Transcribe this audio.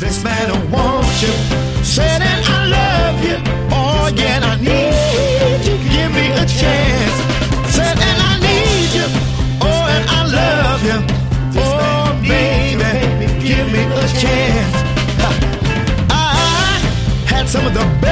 This man who wants you, said that I love you. Oh yeah, I need you. Give me a chance. Said that I need you. Oh, and I love you. Oh baby, give me a chance. I had some of the best